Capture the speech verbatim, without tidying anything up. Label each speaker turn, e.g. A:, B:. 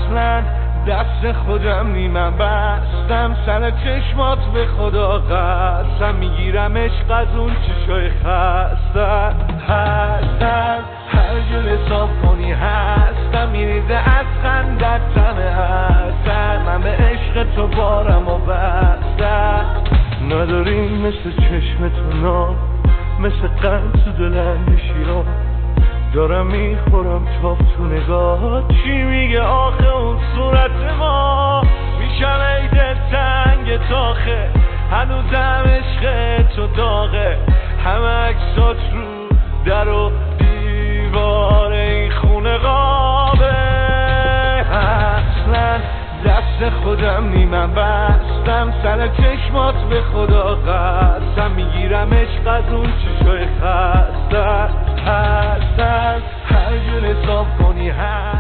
A: اصلا دست خودم نیمم بستم سر چشمات به خدا قسم میگیرم عشق از اون چشای خستم هستم هر جور حساب کنی هستم میریزه از خندت تمه هستم من به عشق تو بارم و بستم نداریم مثل چشم تو نام مثل قند تو دلند شیران دارم میخورم تاف تو نگاه چی میگه آخه اون صورت ما میشم عید تنگ تاخه هنوزم عشق تو داغه همه عکسات رو در و دیوار این خونه قابه اصلا دست خودم نیمم بستم سر چشمات به خدا قسم میگیرم عشق از اون چشای خسته هستم هر جور حساب کنی هست